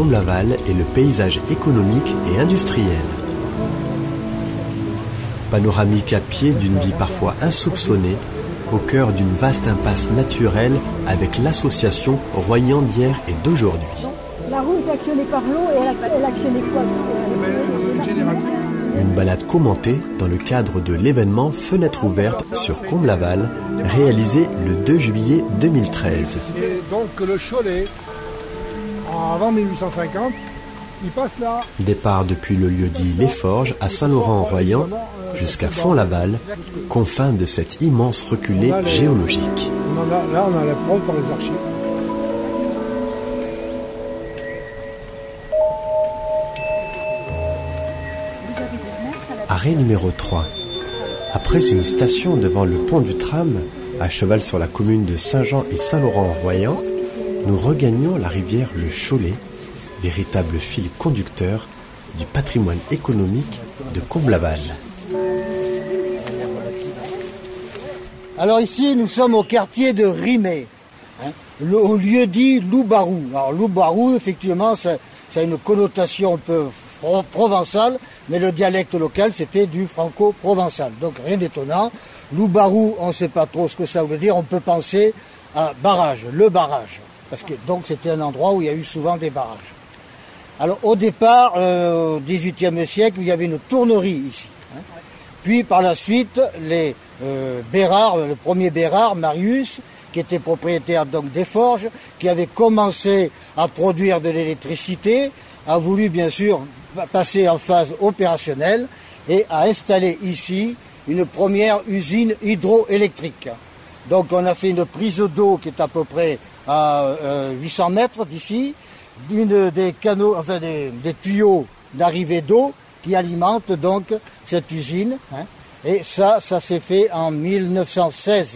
Combles-Laval est le paysage économique et industriel. Panoramique à pied d'une vie parfois insoupçonnée, au cœur d'une vaste impasse naturelle avec l'association Royan d'hier et d'aujourd'hui. La route est actionnée par l'eau et elle actionnée quoi? Une balade commentée dans le cadre de l'événement Fenêtre ouverte sur Combles-Laval, réalisé le 2 juillet 2013. Donc le Cholet, avant 1850, il passe là. Départ depuis le lieu-dit Les Forges à Saint-Laurent-en-Royan jusqu'à Font-Laval, confins de cette immense reculée géologique. Là, on a la preuve par les archives. Arrêt numéro 3. Après une station devant le pont du tram, à cheval sur la commune de Saint-Jean et Saint-Laurent-en-Royan, nous regagnons la rivière le Cholet, véritable fil conducteur du patrimoine économique de Combles-Laval. Alors ici, nous sommes au quartier de Rimet, au lieu dit Loubarou. Alors Loubarou, effectivement, ça a une connotation un peu provençale, mais le dialecte local, c'était du franco-provençal. Donc rien d'étonnant. Loubarou, on ne sait pas trop ce que ça veut dire. On peut penser à barrage, le barrage. Parce que donc c'était un endroit où il y a eu souvent des barrages. Alors au départ, au XVIIIe siècle, il y avait une tournerie ici. Puis par la suite, les Bérard, le premier Bérard, Marius, qui était propriétaire donc des forges, qui avait commencé à produire de l'électricité, a voulu bien sûr passer en phase opérationnelle et a installé ici une première usine hydroélectrique. Donc on a fait une prise d'eau qui est à peu près à 800 mètres d'ici, des canaux, enfin des tuyaux d'arrivée d'eau qui alimentent donc cette usine. Et ça s'est fait en 1916.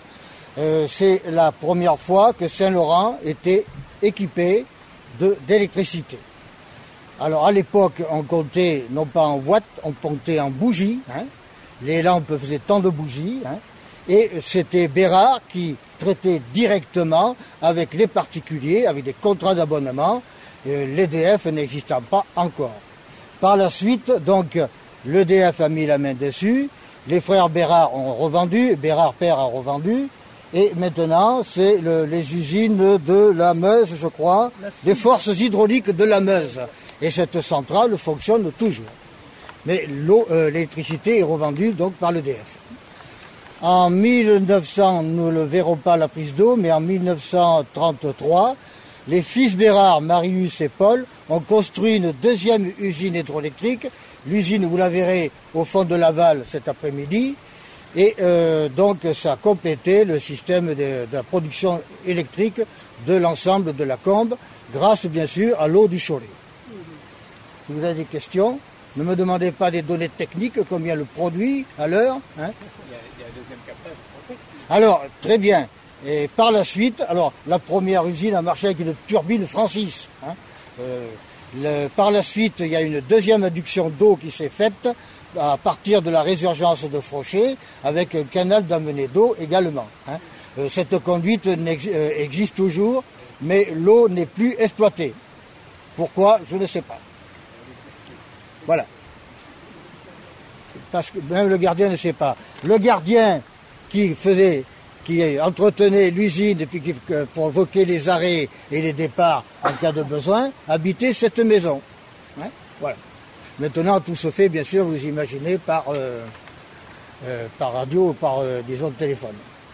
C'est la première fois que Saint-Laurent était équipé d'électricité. Alors à l'époque, on comptait non pas en watts, on comptait en bougies. Les lampes faisaient tant de bougies. Et c'était Bérard qui traitait directement avec les particuliers, avec des contrats d'abonnement, l'EDF n'existant pas encore. Par la suite, donc, l'EDF a mis la main dessus, les frères Bérard ont revendu, Bérard père a revendu, et maintenant c'est les usines de la Meuse, je crois, des forces hydrauliques de la Meuse. Et cette centrale fonctionne toujours. Mais l'électricité est revendue donc par l'EDF. En 1900, nous ne verrons pas la prise d'eau, mais en 1933, les fils Bérard, Marius et Paul, ont construit une deuxième usine hydroélectrique. L'usine, vous la verrez au fond de Laval cet après-midi. Et donc, ça a complété le système de la production électrique de l'ensemble de la Combe, grâce bien sûr à l'eau du Cholet. Si vous avez des questions, ne me demandez pas des données techniques, combien le produit à l'heure. Il y a un deuxième captage. Alors, très bien. Et par la suite, alors la première usine a marché avec une turbine Francis. Par la suite, il y a une deuxième adduction d'eau qui s'est faite à partir de la résurgence de Frochet, avec un canal d'amenée d'eau également. Cette conduite existe toujours, mais l'eau n'est plus exploitée. Pourquoi? Je ne sais pas. Voilà. Parce que même le gardien ne sait pas. Le gardien qui entretenait l'usine et puis qui provoquait les arrêts et les départs en cas de besoin, habitait cette maison. Voilà. Maintenant, tout se fait, bien sûr, vous imaginez, par radio ou par, disons, téléphone.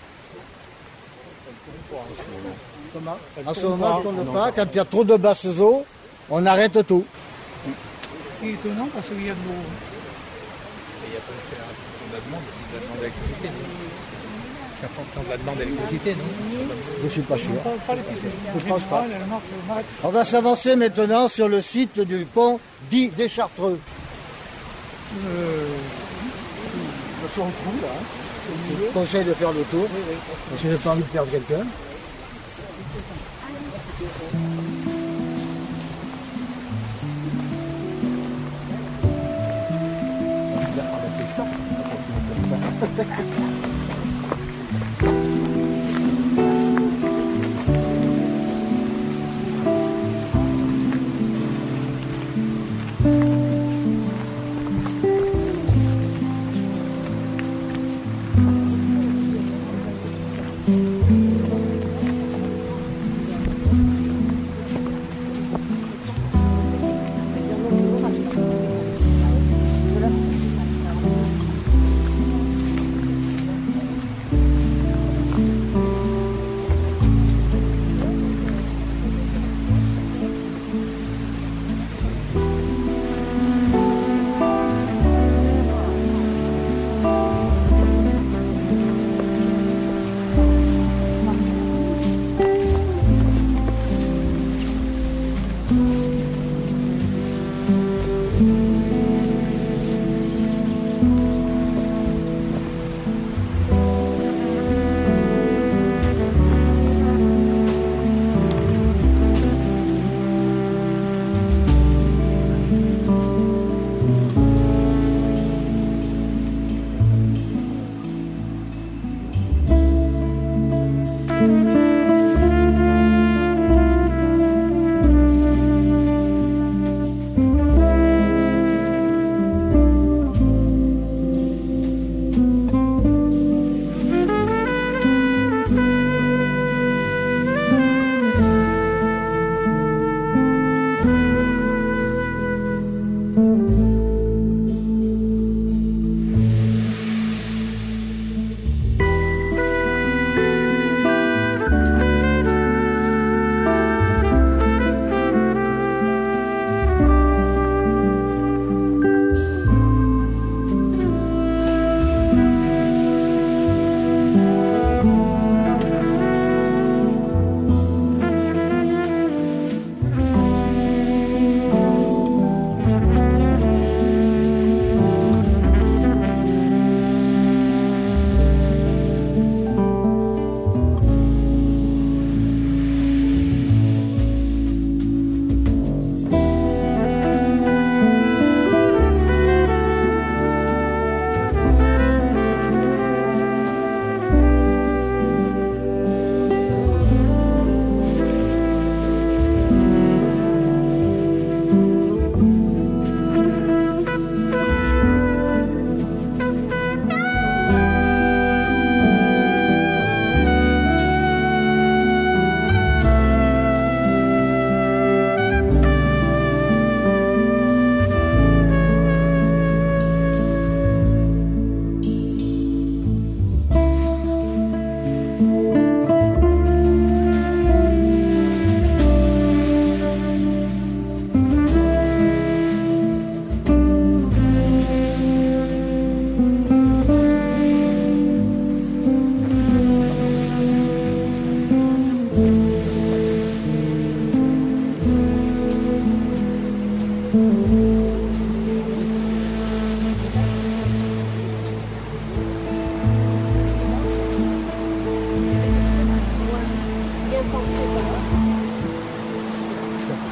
Comment? En ce moment, on ne tourne pas. Quand il y a trop de basses eaux, on arrête tout. C'est étonnant parce qu'il y a de l'eau. Il y a pas de demande d'électricité. C'est en fonction de la demande d'électricité, non? Je ne suis pas sûr. Je pense pas. On va s'avancer maintenant sur le site du pont dit des Chartreux. Sur le trou, là. Je vous conseille de faire le tour, parce que je n'ai pas envie de perdre quelqu'un.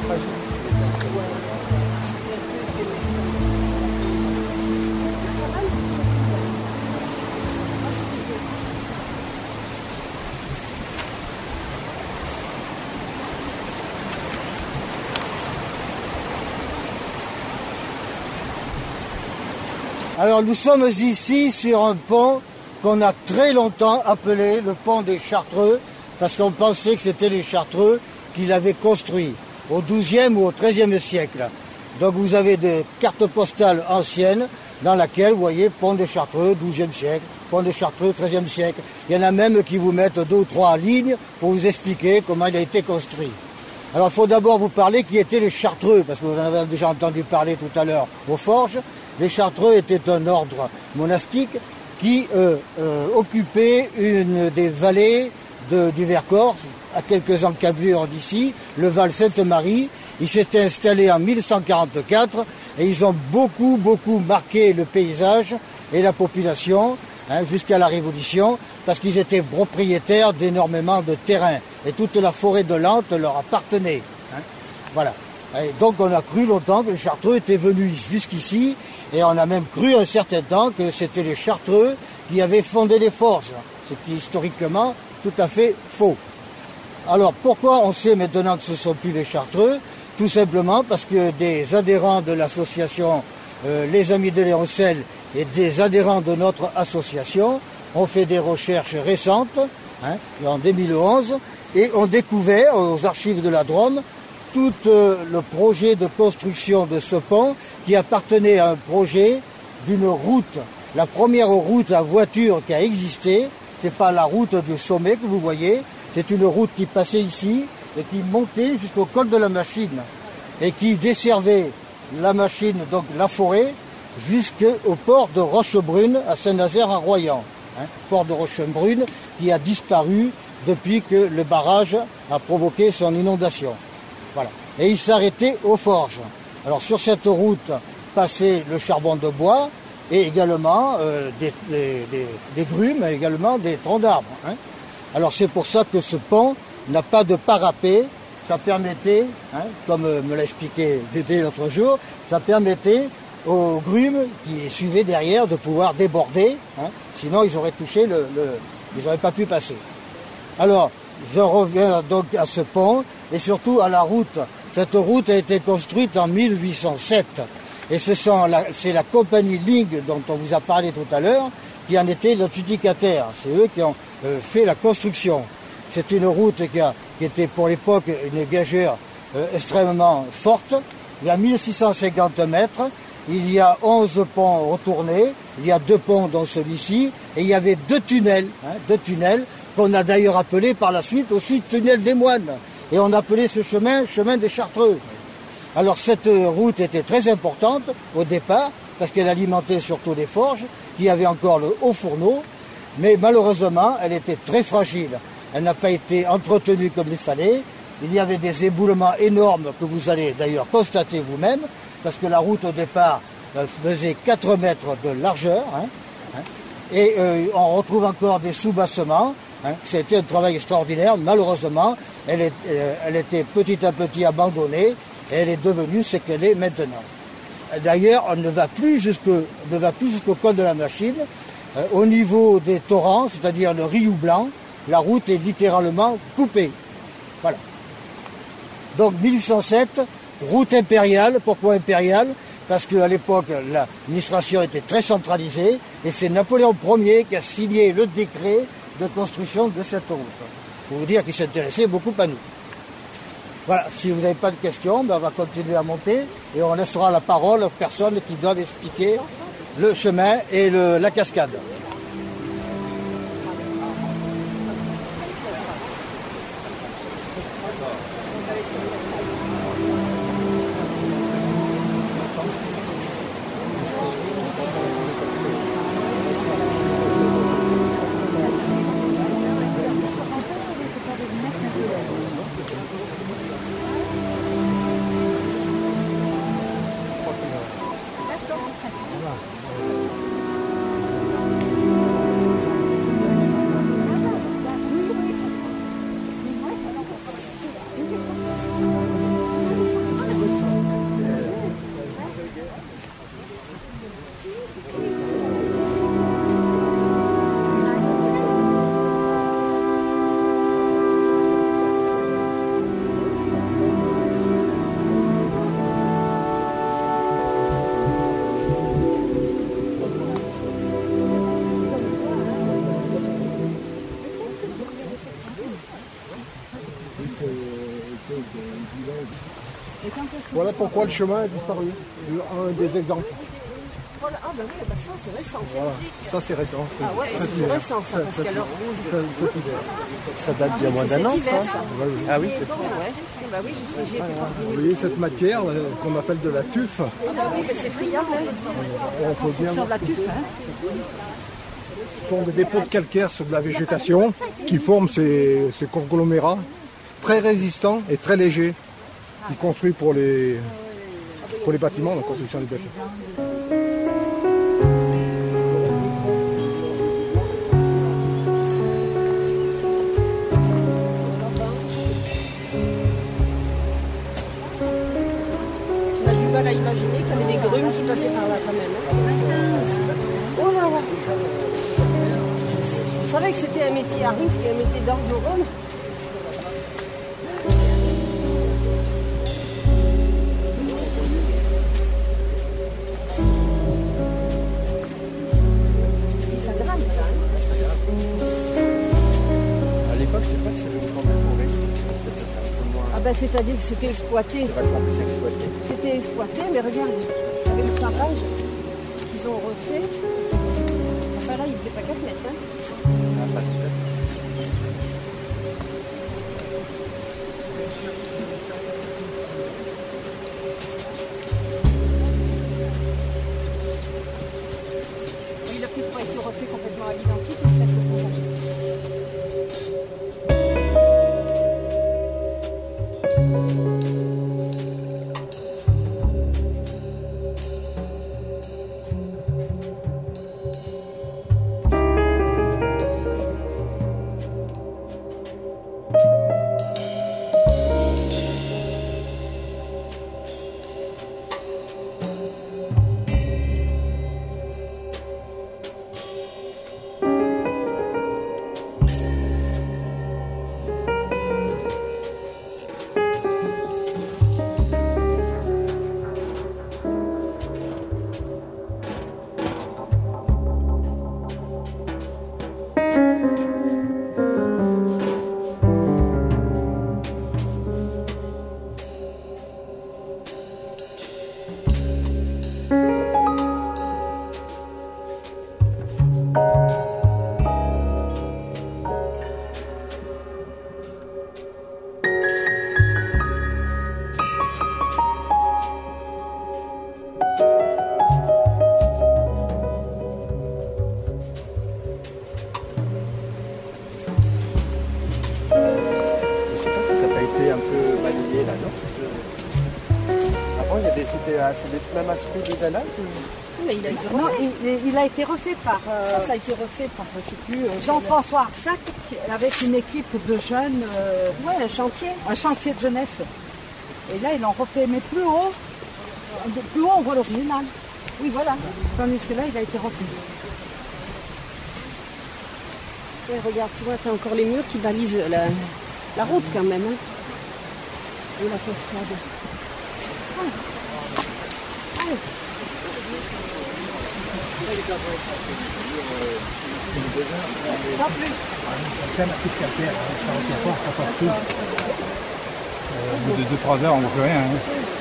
Alors nous sommes ici sur un pont qu'on a très longtemps appelé le pont des Chartreux, parce qu'on pensait que c'était les Chartreux qui l'avaient construit au XIIe ou au XIIIe siècle. Donc vous avez des cartes postales anciennes dans laquelle vous voyez pont des Chartreux, XIIe siècle, pont des Chartreux, XIIIe siècle. Il y en a même qui vous mettent 2 ou 3 lignes pour vous expliquer comment il a été construit. Alors il faut d'abord vous parler qui étaient les Chartreux, parce que vous en avez déjà entendu parler tout à l'heure aux Forges. Les Chartreux étaient un ordre monastique qui occupait une des vallées du Vercors, à quelques encablures d'ici, le Val Sainte-Marie. Ils s'étaient installés en 1144 et ils ont beaucoup marqué le paysage et la population jusqu'à la Révolution, parce qu'ils étaient propriétaires d'énormément de terrains et toute la forêt de Lente leur appartenait. Voilà. Et donc on a cru longtemps que les Chartreux étaient venus jusqu'ici, et on a même cru un certain temps que c'était les Chartreux qui avaient fondé les forges, ce qui est historiquement tout à fait faux. Alors pourquoi on sait maintenant que ce ne sont plus les Chartreux? Tout simplement parce que des adhérents de l'association Les Amis de Léoncel et des adhérents de notre association ont fait des recherches récentes, en 2011, et ont découvert aux archives de la Drôme tout le projet de construction de ce pont qui appartenait à un projet d'une route. La première route à voiture qui a existé, c'est pas la route du sommet que vous voyez, c'est une route qui passait ici et qui montait jusqu'au col de la Machine et qui desservait la Machine, donc la forêt, jusqu'au port de Rochebrune à Saint-Nazaire-en-Royan. Port de Rochebrune qui a disparu depuis que le barrage a provoqué son inondation. Voilà. Et il s'arrêtait aux Forges. Alors sur cette route passait le charbon de bois et également des grumes, mais également des troncs d'arbres. Alors c'est pour ça que ce pont n'a pas de parapet. Ça permettait, comme me l'a expliqué Dédé l'autre jour, ça permettait aux grumes qui suivaient derrière de pouvoir déborder, sinon ils auraient touché ils n'auraient pas pu passer. Alors, je reviens donc à ce pont et surtout à la route. Cette route a été construite en 1807 et c'est la compagnie Ling dont on vous a parlé tout à l'heure qui en était l'adjudicataire. C'est eux qui ont fait la construction. C'est une route qui était pour l'époque une gageure extrêmement forte. Il y a 1650 mètres, il y a 11 ponts retournés, il y a 2 ponts dont celui-ci, et il y avait 2 tunnels qu'on a d'ailleurs appelé par la suite aussi tunnel des moines. Et on appelait ce chemin des Chartreux. Alors cette route était très importante au départ, parce qu'elle alimentait surtout les forges, qui avaient encore le haut fourneau, mais malheureusement elle était très fragile. Elle n'a pas été entretenue comme il fallait. Il y avait des éboulements énormes que vous allez d'ailleurs constater vous-même, parce que la route au départ faisait 4 mètres de largeur, et on retrouve encore des soubassements. C'était un travail extraordinaire. Malheureusement, elle était petit à petit abandonnée et elle est devenue ce qu'elle est maintenant. D'ailleurs, on ne va plus jusqu'au col de la Machine. Au niveau des torrents, c'est-à-dire le Riou Blanc, la route est littéralement coupée. Voilà. Donc 1807, route impériale. Pourquoi impériale? Parce qu'à l'époque, l'administration était très centralisée et c'est Napoléon Ier qui a signé le décret de construction de cette route. Pour vous dire qu'il s'intéressait beaucoup à nous. Voilà, si vous n'avez pas de questions, on va continuer à monter et on laissera la parole aux personnes qui doivent expliquer le chemin et la cascade. Voilà pourquoi le chemin a disparu. Un des exemples. Voilà. Ah ben oui, bah ça c'est récent. Voilà. Ça c'est récent. Ah ouais, c'est récent ça, parce qu'alors... Ça date d'il y a moins d'un an, cet hiver, ça. ça. Ah oui, c'est ça. Ouais. Bah oui, j'y étais parvenue. Vous voyez cette matière qu'on appelle de la tuffe. Ah bah oui, mais c'est friable. On peut bien... Sur de la tuffe, hein. Ce sont des dépôts de calcaire sur de la végétation qui forment ces conglomérats très résistants et très légers qui construisent pour les bâtiments, la construction des bâtiments. On a du mal à imaginer qu'il y avait des grumes qui passaient par là quand même. Oh là là. Vous savez que c'était un métier à risque et un métier dangereux. Ça grimpe là. À l'époque, je sais pas si c'était autant de forêt. Ah ben c'est-à-dire que c'était exploité. Vachement plus exploité. C'était exploité, mais regarde, avec le parage qu'ils ont refait. Enfin là, il faisait pas 4 mètres. Hein. Ah, pas tout à fait. Il a peut-être pas été refait complètement à l'identique, mais peut-être le parage. C'est le même aspect de Dallas Mais il a été Non, refait. il a été refait par Ça a été refait par, je sais plus... Jean-François Arsac avec une équipe de jeunes, Ouais, un chantier. un chantier de jeunesse. Et là, ils l'ont refait, mais plus haut. Plus haut, on voit l'original. Oui, voilà. Tandis que là, il a été refait. Ouais, regarde, tu vois, t'as encore les murs qui balisent la route quand même. Hein. Et la cascade. Pas plus. Au bout de 2-3 heures, on ne voit plus rien. Hein.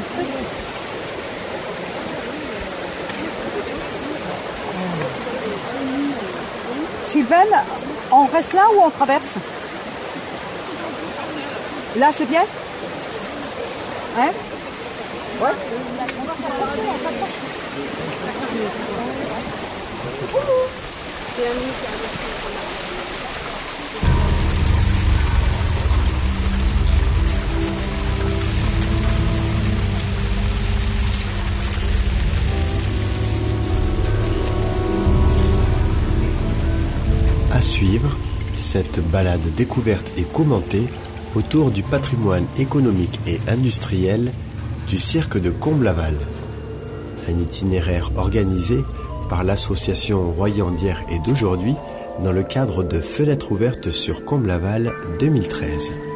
Sylvaine, on reste là ou on traverse? Là, c'est bien? Hein? Ouais. C'est un musée. À suivre, cette balade découverte et commentée autour du patrimoine économique et industriel du cirque de Comble-Laval. Un itinéraire organisé par l'association Royan d'hier et d'aujourd'hui dans le cadre de Fenêtres ouvertes sur Comble-Laval 2013.